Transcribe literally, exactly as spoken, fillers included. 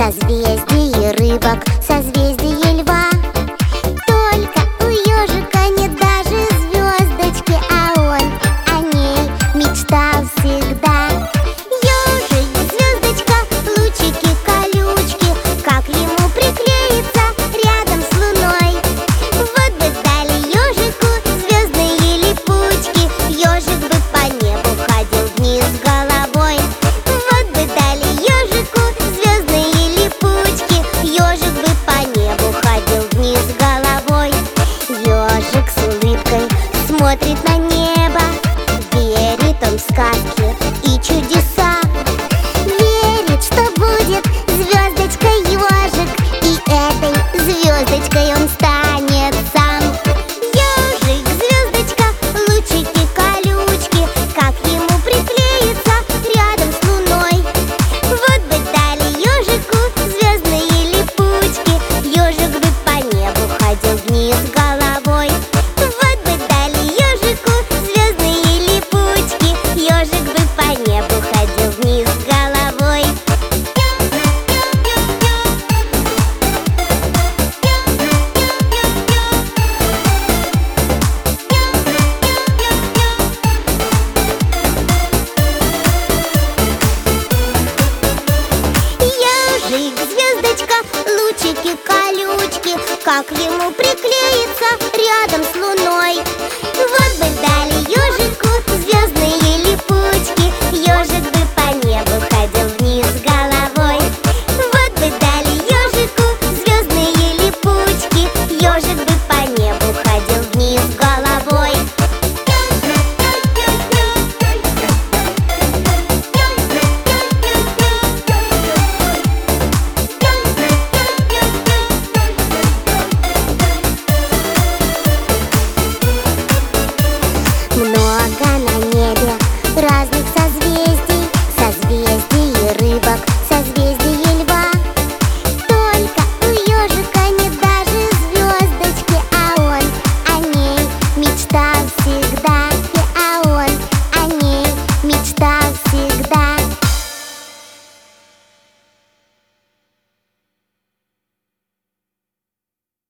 созвездие рыбок, созвездие льва. Только у ежика нет даже звездочки, а он о ней мечтал всегда. Ежик, звездочка, лучики, колючки, как ему приклеиться рядом с луной? Вот бы дали ежику звездные липучки, ежик бы по небу ходил вниз головой. Вот бы дали ежику звездные липучки, ежик бы по небу ходил вниз головой. Ежик с улыбкой смотрит на небо, верит он в сказки и чудеса. Верит, что будет звездочкой ежик, и этой звездочкой он станет сам. Ежик, звездочка, лучики, колючки, как ему приклеиться рядом с луной? Вот бы дали ежику звездные липучки, ежик бы по небу ходил вниз головой. Вот бы дали ежику звездные липучки, ежик бы по небу ходил вниз головой. Ежик, звездочка, лучики, колючки, как ему приклеиться рядом с луной?